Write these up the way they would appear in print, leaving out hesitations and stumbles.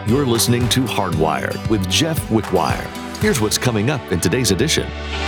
You're listening to Hardwired with Jeff Wickwire. Here's what's coming up in today's edition.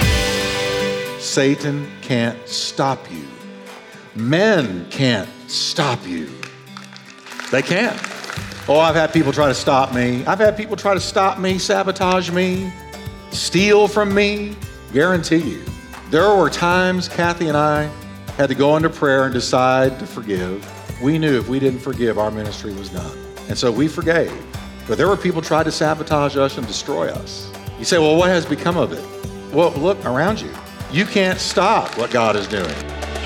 Satan can't stop you. Men can't stop you. They can't. Oh, I've had people try to stop me. I've had people try to stop me, sabotage me, steal from me. Guarantee you. There were times Kathy and I had to go into prayer and decide to forgive. We knew if we didn't forgive, our ministry was done. And so we forgave. But there were people who tried to sabotage us and destroy us. You say, well, what has become of it? Well, look around you. You can't stop what God is doing.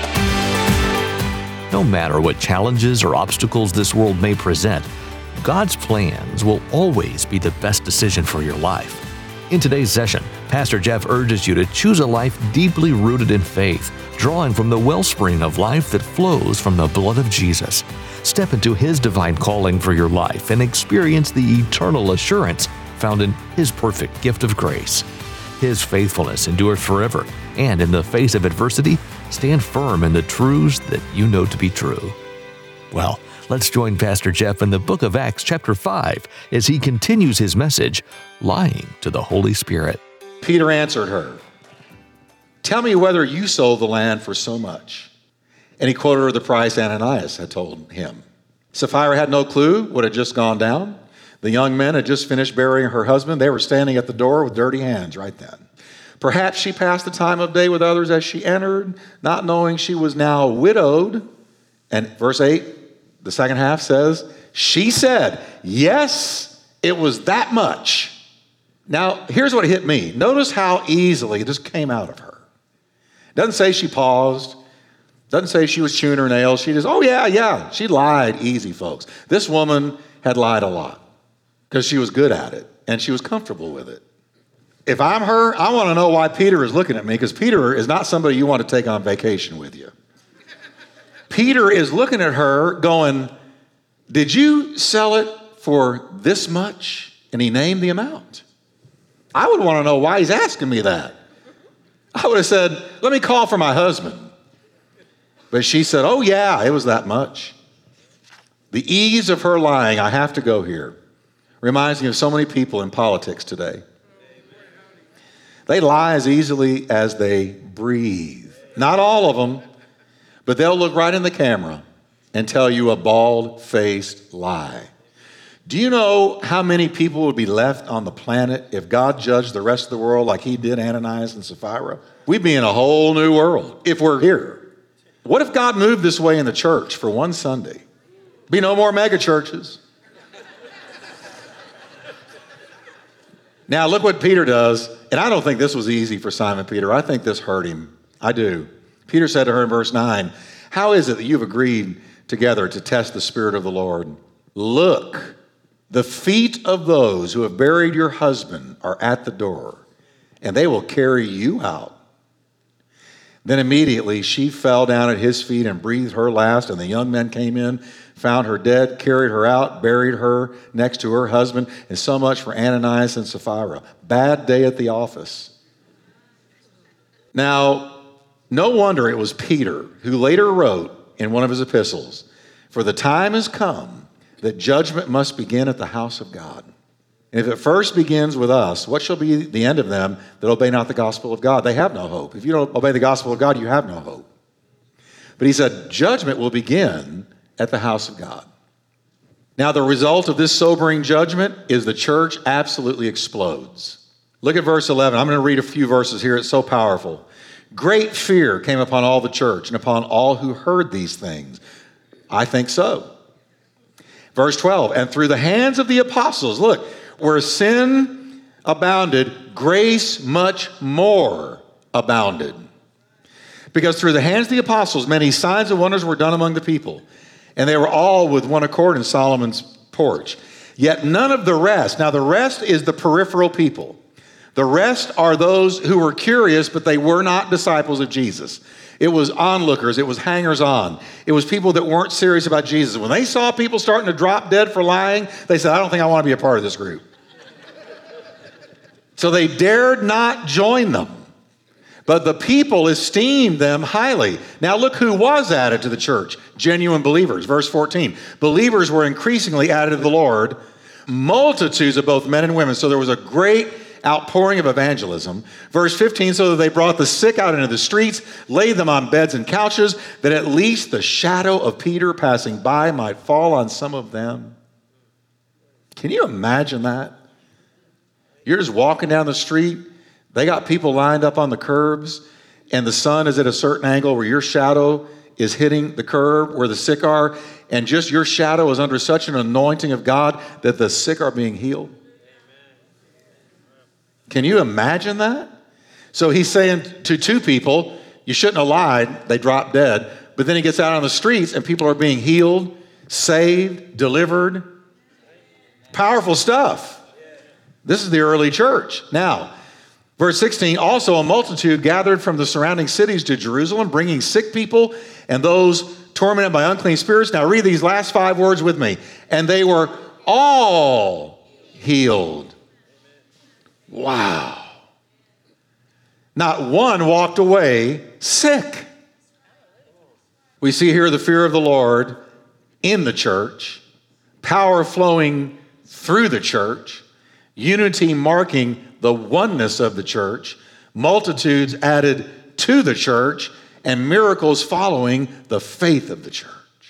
No matter what challenges or obstacles this world may present, God's plans will always be the best decision for your life. In today's session, Pastor Jeff urges you to choose a life deeply rooted in faith, drawing from the wellspring of life that flows from the blood of Jesus. Step into His divine calling for your life and experience the eternal assurance found in His perfect gift of grace. His faithfulness endures forever, and in the face of adversity, stand firm in the truths that you know to be true. Well, let's join Pastor Jeff in the book of Acts chapter 5 as he continues his message, Lying to the Holy Spirit. Peter answered her, "Tell me whether you sold the land for so much." And he quoted her the price Ananias had told him. Sapphira had no clue what had just gone down. The young men had just finished burying her husband. They were standing at the door with dirty hands right then. Perhaps she passed the time of day with others as she entered, not knowing she was now widowed. And verse 8, the second half says, she said, yes, it was that much. Now, here's what hit me. Notice how easily this came out of her. Doesn't say she paused. Doesn't say she was chewing her nails. She just, oh yeah. She lied easy, folks. This woman had lied a lot because she was good at it and she was comfortable with it. If I'm her, I want to know why Peter is looking at me, because Peter is not somebody you want to take on vacation with you. Peter is looking at her going, did you sell it for this much? And he named the amount. I would want to know why he's asking me that. I would have said, let me call for my husband. But she said, oh yeah, it was that much. The ease of her lying, I have to go here, reminds me of so many people in politics today. They lie as easily as they breathe. Not all of them, but they'll look right in the camera and tell you a bald-faced lie. Do you know how many people would be left on the planet if God judged the rest of the world like He did Ananias and Sapphira? We'd be in a whole new world if we're here. What if God moved this way in the church for one Sunday? Be no more mega churches. Now look what Peter does, and I don't think this was easy for Simon Peter. I think this hurt him. I do. Peter said to her in verse 9, how is it that you've agreed together to test the Spirit of the Lord? Look, the feet of those who have buried your husband are at the door, and they will carry you out. Then immediately she fell down at his feet and breathed her last, and the young men came in, found her dead, carried her out, buried her next to her husband, and so much for Ananias and Sapphira. Bad day at the office. Now, no wonder it was Peter who later wrote in one of his epistles, for the time has come that judgment must begin at the house of God. And if it first begins with us, what shall be the end of them that obey not the gospel of God? They have no hope. If you don't obey the gospel of God, you have no hope. But he said, judgment will begin at the house of God. Now, the result of this sobering judgment is the church absolutely explodes. Look at verse 11. I'm going to read a few verses here. It's so powerful. Great fear came upon all the church and upon all who heard these things. I think so. Verse 12, and through the hands of the apostles, look, where sin abounded, grace much more abounded. Because through the hands of the apostles, many signs and wonders were done among the people. And they were all with one accord in Solomon's porch. Yet none of the rest, now the rest is the peripheral people. The rest are those who were curious, but they were not disciples of Jesus. It was onlookers. It was hangers-on. It was people that weren't serious about Jesus. When they saw people starting to drop dead for lying, they said, I don't think I want to be a part of this group. So they dared not join them. But the people esteemed them highly. Now look who was added to the church. Genuine believers. Verse 14. Believers were increasingly added to the Lord, multitudes of both men and women. So there was a great outpouring of evangelism. Verse 15, so that they brought the sick out into the streets, laid them on beds and couches, that at least the shadow of Peter passing by might fall on some of them. Can you imagine that? You're just walking down the street. They got people lined up on the curbs, and the sun is at a certain angle where your shadow is hitting the curb where the sick are, and just your shadow is under such an anointing of God that the sick are being healed. Can you imagine that? So he's saying to two people, you shouldn't have lied, they dropped dead. But then he gets out on the streets and people are being healed, saved, delivered. Powerful stuff. This is the early church. Now, verse 16, also a multitude gathered from the surrounding cities to Jerusalem, bringing sick people and those tormented by unclean spirits. Now read these last 5 words with me. And they were all healed. Wow. Not one walked away sick. We see here the fear of the Lord in the church, power flowing through the church, unity marking the oneness of the church, multitudes added to the church, and miracles following the faith of the church.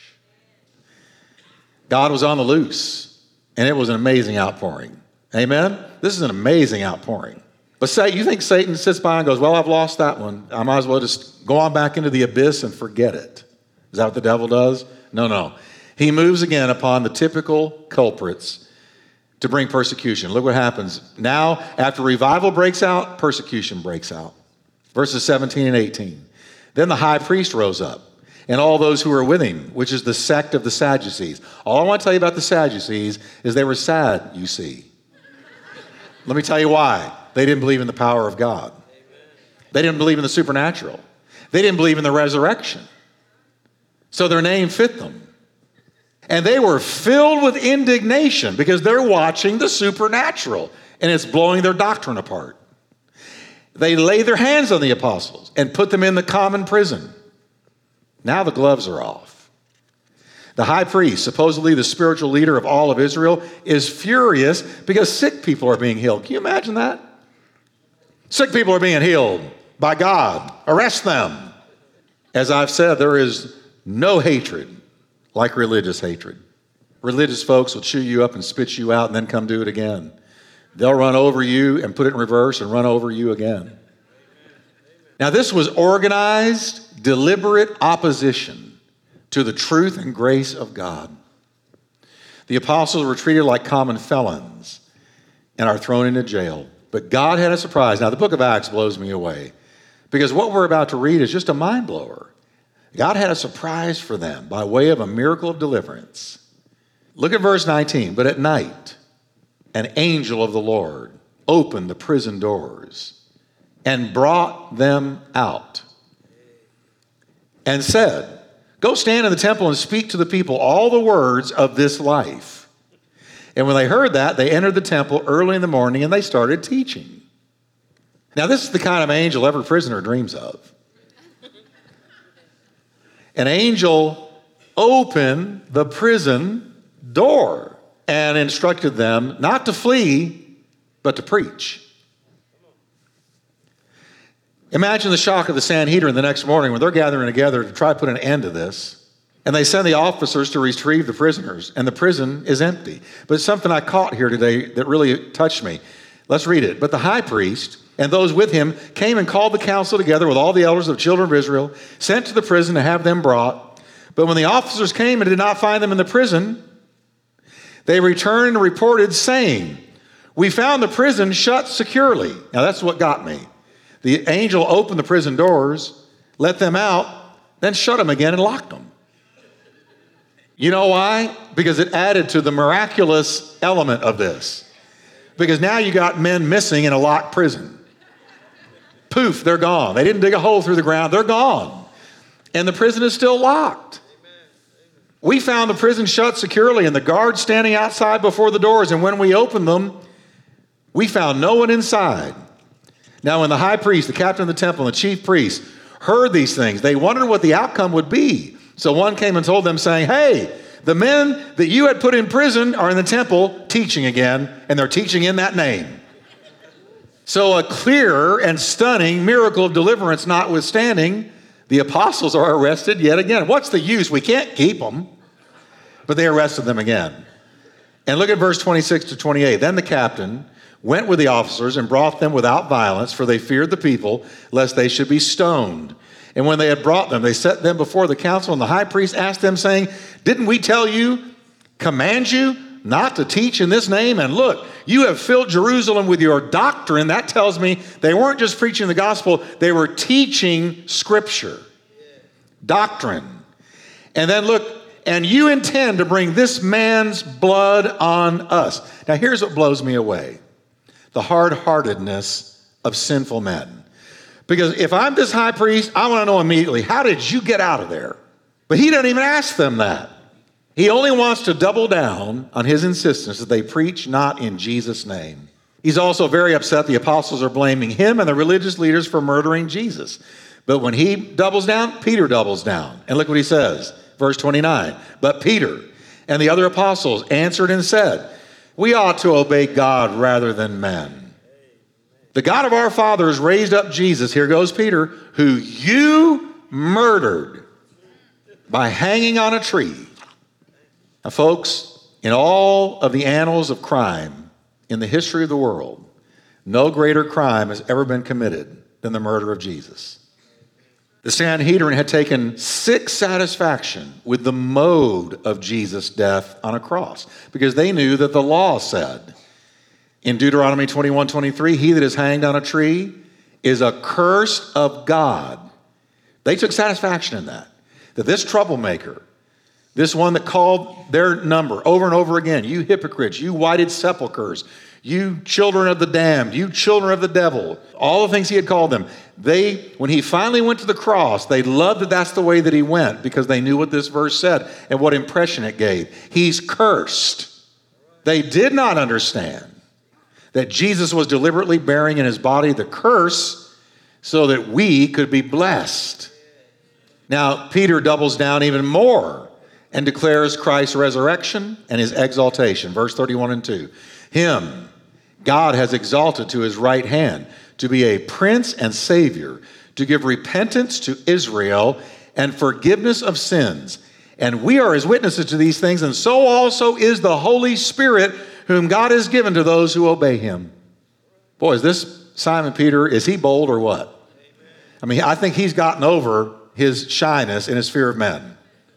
God was on the loose, and it was an amazing outpouring. Amen? This is an amazing outpouring. But say, you think Satan sits by and goes, well, I've lost that one. I might as well just go on back into the abyss and forget it. Is that what the devil does? No. He moves again upon the typical culprits to bring persecution. Look what happens. Now, after revival breaks out, persecution breaks out. Verses 17 and 18. Then the high priest rose up, and all those who were with him, which is the sect of the Sadducees. All I want to tell you about the Sadducees is they were sad, you see. Let me tell you why. They didn't believe in the power of God. They didn't believe in the supernatural. They didn't believe in the resurrection. So their name fit them. And they were filled with indignation because they're watching the supernatural and it's blowing their doctrine apart. They laid their hands on the apostles and put them in the common prison. Now the gloves are off. The high priest, supposedly the spiritual leader of all of Israel, is furious because sick people are being healed. Can you imagine that? Sick people are being healed by God. Arrest them. As I've said, there is no hatred like religious hatred. Religious folks will chew you up and spit you out and then come do it again. They'll run over you and put it in reverse and run over you again. Now, this was organized, deliberate opposition to the truth and grace of God. The apostles were treated like common felons and are thrown into jail. But God had a surprise. Now, the book of Acts blows me away because what we're about to read is just a mind blower. God had a surprise for them by way of a miracle of deliverance. Look at verse 19. But at night, an angel of the Lord opened the prison doors and brought them out and said, go stand in the temple and speak to the people all the words of this life. And when they heard that, they entered the temple early in the morning and they started teaching. Now, this is the kind of angel every prisoner dreams of. An angel opened the prison door and instructed them not to flee, but to preach. Imagine the shock of the Sanhedrin the next morning when they're gathering together to try to put an end to this. And they send the officers to retrieve the prisoners, and the prison is empty. But it's something I caught here today that really touched me. Let's read it. But the high priest and those with him came and called the council together with all the elders of the children of Israel, sent to the prison to have them brought. But when the officers came and did not find them in the prison, they returned and reported, saying, we found the prison shut securely. Now that's what got me. The angel opened the prison doors, let them out, then shut them again and locked them. You know why? Because it added to the miraculous element of this. Because now you got men missing in a locked prison. Poof, they're gone. They didn't dig a hole through the ground. They're gone. And the prison is still locked. We found the prison shut securely and the guards standing outside before the doors. And when we opened them, we found no one inside. Now, when the high priest, the captain of the temple, and the chief priest heard these things, they wondered what the outcome would be. So one came and told them, saying, hey, the men that you had put in prison are in the temple teaching again, and they're teaching in that name. So a clear and stunning miracle of deliverance notwithstanding, the apostles are arrested yet again. What's the use? We can't keep them. But they arrested them again. And look at verse 26 to 28. Then the captain went with the officers and brought them without violence, for they feared the people, lest they should be stoned. And when they had brought them, they set them before the council, and the high priest asked them, saying, didn't we command you not to teach in this name? And look, you have filled Jerusalem with your doctrine. That tells me they weren't just preaching the gospel, they were teaching scripture, doctrine. And then look, and you intend to bring this man's blood on us. Now here's what blows me away. The hard-heartedness of sinful men. Because if I'm this high priest, I want to know immediately, how did you get out of there? But he doesn't even ask them that. He only wants to double down on his insistence that they preach not in Jesus' name. He's also very upset the apostles are blaming him and the religious leaders for murdering Jesus. But when he doubles down, Peter doubles down. And look what he says, verse 29. But Peter and the other apostles answered and said, we ought to obey God rather than men. The God of our fathers raised up Jesus, here goes Peter, who you murdered by hanging on a tree. Now, folks, in all of the annals of crime in the history of the world, no greater crime has ever been committed than the murder of Jesus. The Sanhedrin had taken sick satisfaction with the mode of Jesus' death on a cross because they knew that the law said in Deuteronomy 21:23, he that is hanged on a tree is accursed of God. They took satisfaction in that this troublemaker, this one that called their number over and over again, you hypocrites, you whited sepulchres, you children of the damned, you children of the devil, all the things he had called them. When he finally went to the cross, they loved that that's the way that he went because they knew what this verse said and what impression it gave. He's cursed. They did not understand that Jesus was deliberately bearing in his body the curse so that we could be blessed. Now, Peter doubles down even more and declares Christ's resurrection and his exaltation. Verse 31 and 2. Him God has exalted to his right hand to be a prince and savior, to give repentance to Israel and forgiveness of sins. And we are his witnesses to these things, and so also is the Holy Spirit, whom God has given to those who obey him. Boy, is this Simon Peter, is he bold or what? I mean, I think he's gotten over his shyness and his fear of men.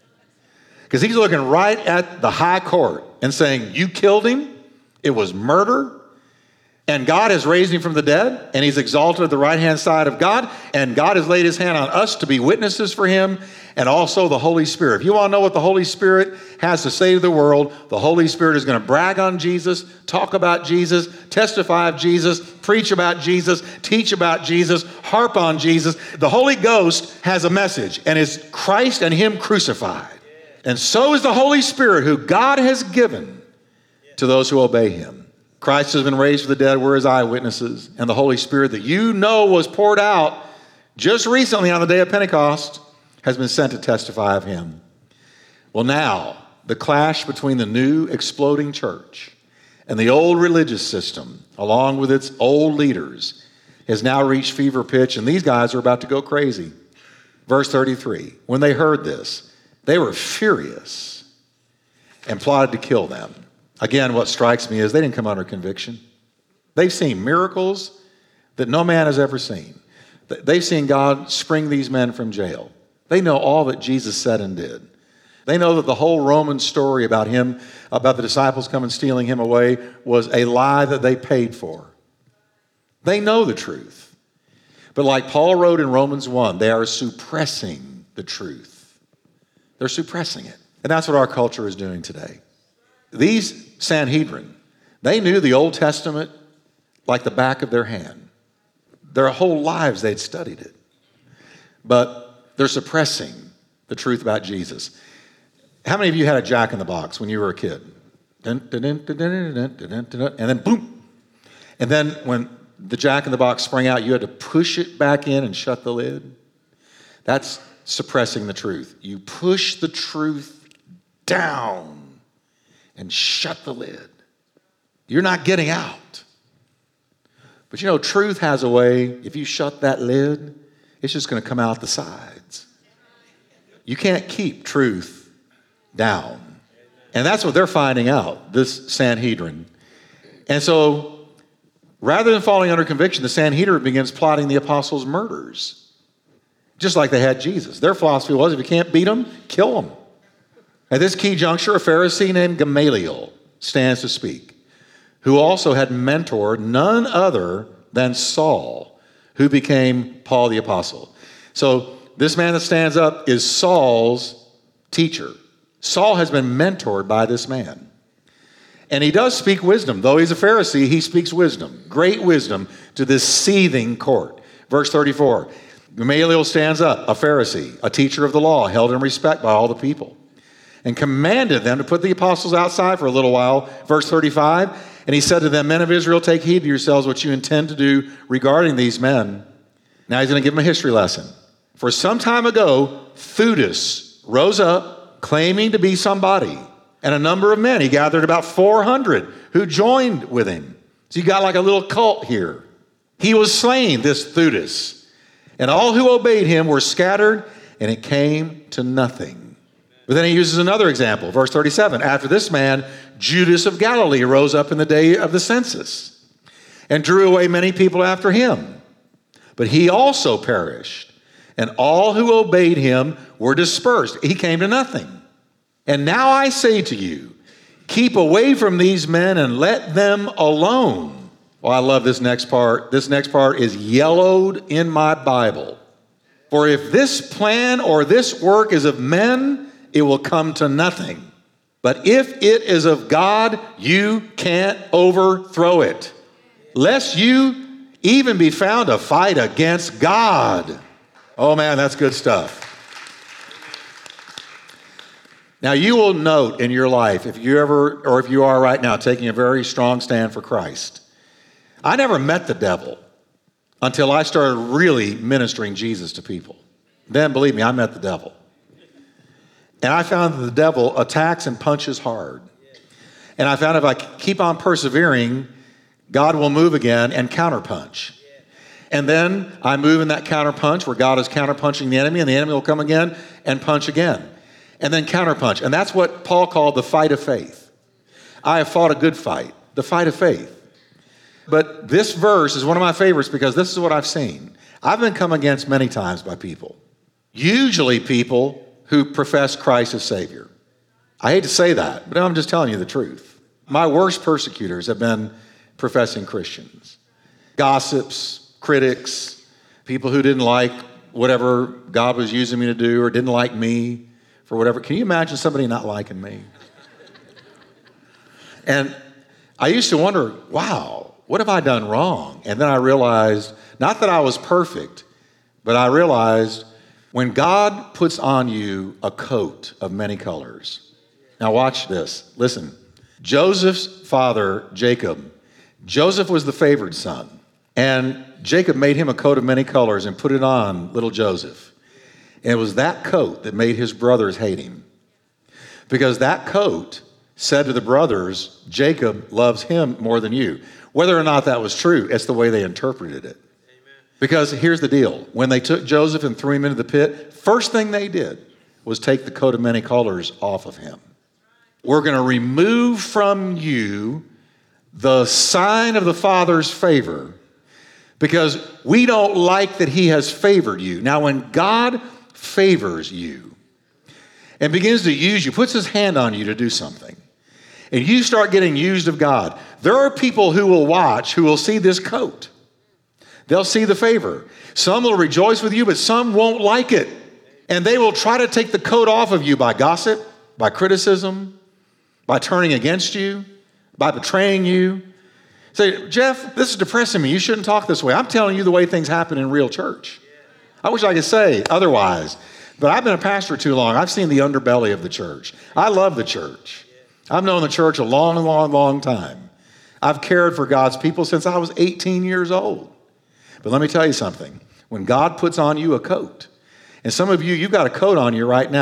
Because he's looking right at the high court and saying, you killed him, it was murder, and God has raised him from the dead, and he's exalted at the right-hand side of God, and God has laid his hand on us to be witnesses for him, and also the Holy Spirit. If you want to know what the Holy Spirit has to say to the world, the Holy Spirit is going to brag on Jesus, talk about Jesus, testify of Jesus, preach about Jesus, teach about Jesus, harp on Jesus. The Holy Ghost has a message, and it's Christ and him crucified. And so is the Holy Spirit, who God has given to those who obey him. Christ has been raised from the dead. We're his eyewitnesses. And the Holy Spirit that you know was poured out just recently on the day of Pentecost has been sent to testify of him. Well, now, the clash between the new exploding church and the old religious system, along with its old leaders, has now reached fever pitch, and these guys are about to go crazy. Verse 33, when they heard this, they were furious and plotted to kill them. Again, what strikes me is they didn't come under conviction. They've seen miracles that no man has ever seen. They've seen God spring these men from jail. They know all that Jesus said and did. They know that the whole Roman story about him, about the disciples coming stealing him away, was a lie that they paid for. They know the truth. But like Paul wrote in Romans 1, they are suppressing the truth. They're suppressing it. And that's what our culture is doing today. These Sanhedrin, they knew the Old Testament like the back of their hand. Their whole lives they'd studied it. But they're suppressing the truth about Jesus. How many of you had a Jack in the Box when you were a kid? And then boom. And then when the Jack in the Box sprang out, you had to push it back in and shut the lid. That's suppressing the truth. You push the truth down and shut the lid. You're not getting out. But you know, truth has a way, if you shut that lid, it's just going to come out the sides. You can't keep truth down. And that's what they're finding out, this Sanhedrin. And so, rather than falling under conviction, the Sanhedrin begins plotting the apostles' murders. Just like they had Jesus. Their philosophy was, if you can't beat them, kill them. At this key juncture, a Pharisee named Gamaliel stands to speak, who also had mentored none other than Saul, who became Paul the Apostle. So this man that stands up is Saul's teacher. Saul has been mentored by this man. And he does speak wisdom. Though he's a Pharisee, he speaks wisdom, great wisdom to this seething court. Verse 34, Gamaliel stands up, a Pharisee, a teacher of the law, held in respect by all the people, and commanded them to put the apostles outside for a little while. Verse 35, and he said to them, men of Israel, take heed to yourselves what you intend to do regarding these men. Now he's going to give them a history lesson. For some time ago, Theudas rose up, claiming to be somebody, and a number of men. He gathered about 400 who joined with him. So you got like a little cult here. He was slain, this Theudas, and all who obeyed him were scattered, and it came to nothing. But then he uses another example, verse 37. After this man, Judas of Galilee rose up in the day of the census and drew away many people after him. But he also perished, and all who obeyed him were dispersed. He came to nothing. And now I say to you, keep away from these men and let them alone. Well, I love this next part. This next part is yellowed in my Bible. For if this plan or this work is of men, it will come to nothing. But if it is of God, you can't overthrow it, lest you even be found to fight against God. Oh man, that's good stuff. Now you will note in your life, if you are right now taking a very strong stand for Christ, I never met the devil until I started really ministering Jesus to people. Then, believe me, I met the devil. And I found that the devil attacks and punches hard. And I found if I keep on persevering, God will move again and counterpunch. And then I move in that counterpunch where God is counterpunching the enemy, and the enemy will come again and punch again. And then counterpunch. And that's what Paul called the fight of faith. I have fought a good fight, the fight of faith. But this verse is one of my favorites because this is what I've seen. I've been come against many times by people. Usually people who profess Christ as Savior. I hate to say that, but I'm just telling you the truth. My worst persecutors have been professing Christians. Gossips, critics, people who didn't like whatever God was using me to do or didn't like me for whatever. Can you imagine somebody not liking me? And I used to wonder, wow, what have I done wrong? And then I realized, not that I was perfect, but I realized when God puts on you a coat of many colors. Now watch this. Listen. Joseph's father, Jacob. Joseph was the favored son. And Jacob made him a coat of many colors and put it on little Joseph. And it was that coat that made his brothers hate him. Because that coat said to the brothers, Jacob loves him more than you. Whether or not that was true, it's the way they interpreted it. Because here's the deal. When they took Joseph and threw him into the pit, first thing they did was take the coat of many colors off of him. We're going to remove from you the sign of the Father's favor because we don't like that he has favored you. Now, when God favors you and begins to use you, puts his hand on you to do something, and you start getting used of God, there are people who will watch, who will see this coat. They'll see the favor. Some will rejoice with you, but some won't like it. And they will try to take the coat off of you by gossip, by criticism, by turning against you, by betraying you. Say, Jeff, this is depressing me. You shouldn't talk this way. I'm telling you the way things happen in real church. I wish I could say otherwise, but I've been a pastor too long. I've seen the underbelly of the church. I love the church. I've known the church a long, long, long time. I've cared for God's people since I was 18 years old. But let me tell you something. When God puts on you a coat, and some of you, you've got a coat on you right now.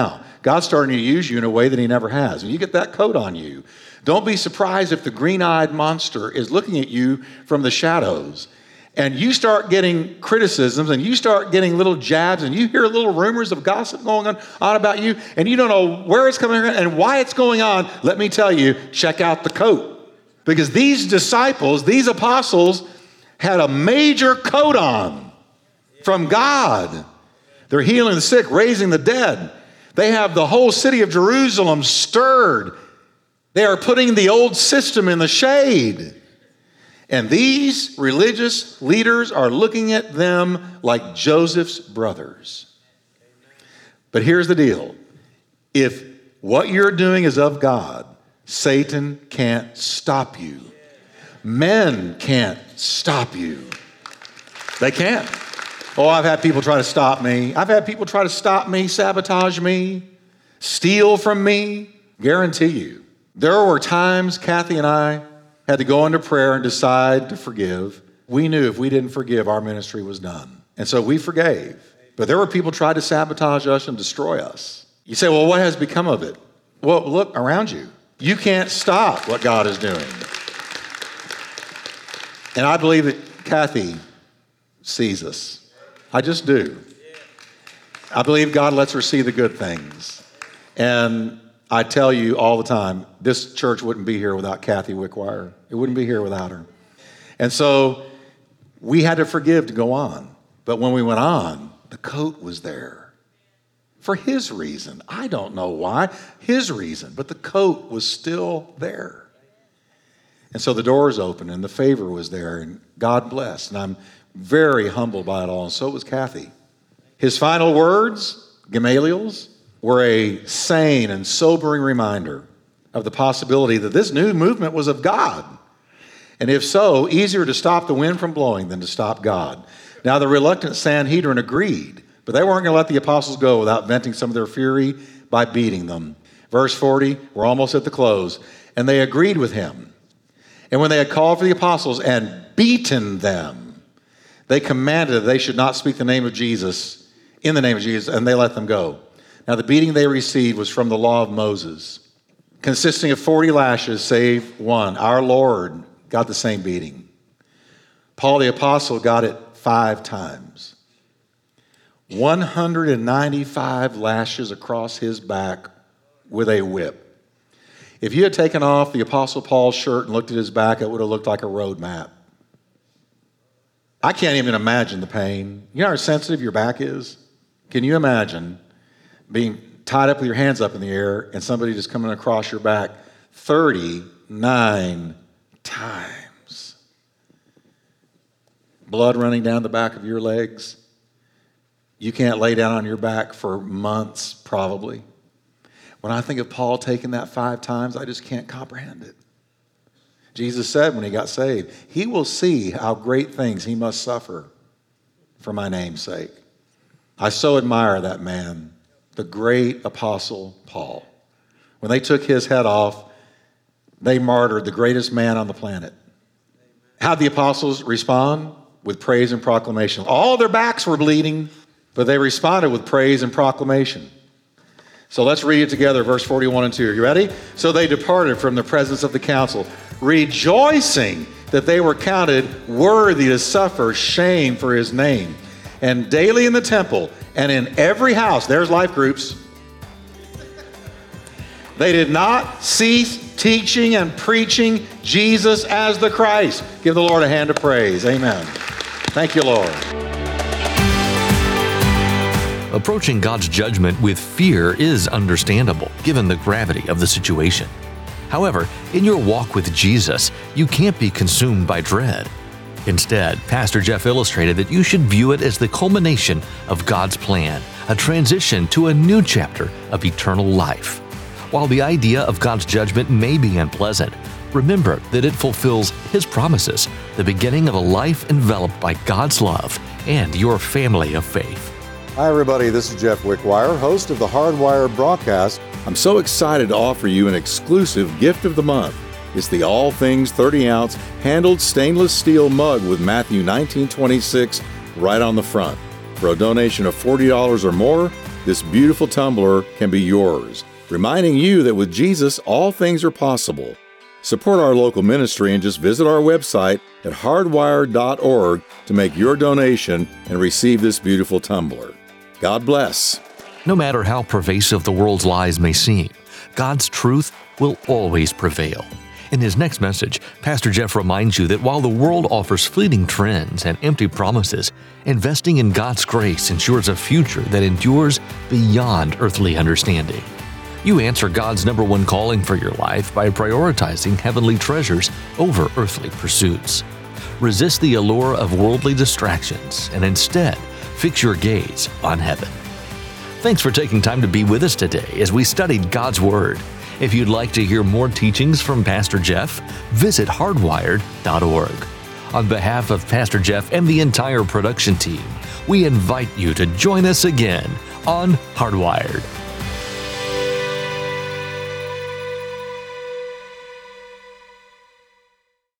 God's starting to use you in a way that he never has. And you get that coat on you. Don't be surprised if the green-eyed monster is looking at you from the shadows and you start getting criticisms and you start getting little jabs and you hear little rumors of gossip going on about you and you don't know where it's coming from and why it's going on. Let me tell you, check out the coat. Because these disciples, these apostles, had a major coat on from God. They're healing the sick, raising the dead. They have the whole city of Jerusalem stirred. They are putting the old system in the shade. And these religious leaders are looking at them like Joseph's brothers. But here's the deal. If what you're doing is of God, Satan can't stop you. Men can't stop you. They can't. Oh, I've had people try to stop me. I've had people try to stop me, sabotage me, steal from me. Guarantee you. There were times Kathy and I had to go into prayer and decide to forgive. We knew if we didn't forgive, our ministry was done. And so we forgave. But there were people tried to sabotage us and destroy us. You say, well, what has become of it? Well, look around you. You can't stop what God is doing. And I believe that Kathy sees us. I just do. I believe God lets her see the good things. And I tell you all the time, this church wouldn't be here without Kathy Wickwire. It wouldn't be here without her. And so we had to forgive to go on. But when we went on, the coat was there. For his reason. I don't know why. His reason. But the coat was still there. And so the doors opened and the favor was there. And God blessed. And I'm very humbled by it all. And so was Kathy. His final words, Gamaliel's, were a sane and sobering reminder of the possibility that this new movement was of God. And if so, easier to stop the wind from blowing than to stop God. Now, the reluctant Sanhedrin agreed, but they weren't going to let the apostles go without venting some of their fury by beating them. Verse 40, we're almost at the close. And they agreed with him. And when they had called for the apostles and beaten them, they commanded that they should not speak the name of Jesus, in the name of Jesus, and they let them go. Now, the beating they received was from the law of Moses, consisting of 40 lashes, save one. Our Lord got the same beating. Paul the apostle got it 5 times. 195 lashes across his back with a whip. If you had taken off the apostle Paul's shirt and looked at his back, it would have looked like a road map. I can't even imagine the pain. You know how sensitive your back is? Can you imagine being tied up with your hands up in the air and somebody just coming across your back 39 times? Blood running down the back of your legs. You can't lay down on your back for months, probably. When I think of Paul taking that 5 times, I just can't comprehend it. Jesus said when he got saved, he will see how great things he must suffer for my name's sake. I so admire that man, the great apostle Paul. When they took his head off, they martyred the greatest man on the planet. How'd the apostles respond? With praise and proclamation. All their backs were bleeding, but they responded with praise and proclamation. So let's read it together, verse 41 and 2. Are you ready? So they departed from the presence of the council, rejoicing that they were counted worthy to suffer shame for his name. And daily in the temple and in every house, there's life groups, they did not cease teaching and preaching Jesus as the Christ. Give the Lord a hand of praise. Amen. Thank you, Lord. Approaching God's judgment with fear is understandable, given the gravity of the situation. However, in your walk with Jesus, you can't be consumed by dread. Instead, Pastor Jeff illustrated that you should view it as the culmination of God's plan, a transition to a new chapter of eternal life. While the idea of God's judgment may be unpleasant, remember that it fulfills His promises, the beginning of a life enveloped by God's love and your family of faith. Hi, everybody. This is Jeff Wickwire, host of the Hardwire broadcast. I'm so excited to offer you an exclusive gift of the month. It's the All Things 30-ounce handled stainless steel mug with Matthew 19:26 right on the front. For a donation of $40 or more, this beautiful tumbler can be yours, reminding you that with Jesus, all things are possible. Support our local ministry and just visit our website at hardwired.org to make your donation and receive this beautiful tumbler. God bless. No matter how pervasive the world's lies may seem, God's truth will always prevail. In his next message, Pastor Jeff reminds you that while the world offers fleeting trends and empty promises, investing in God's grace ensures a future that endures beyond earthly understanding. You answer God's number one calling for your life by prioritizing heavenly treasures over earthly pursuits. Resist the allure of worldly distractions and instead fix your gaze on heaven. Thanks for taking time to be with us today as we studied God's Word. If you'd like to hear more teachings from Pastor Jeff, visit hardwired.org. On behalf of Pastor Jeff and the entire production team, we invite you to join us again on Hardwired.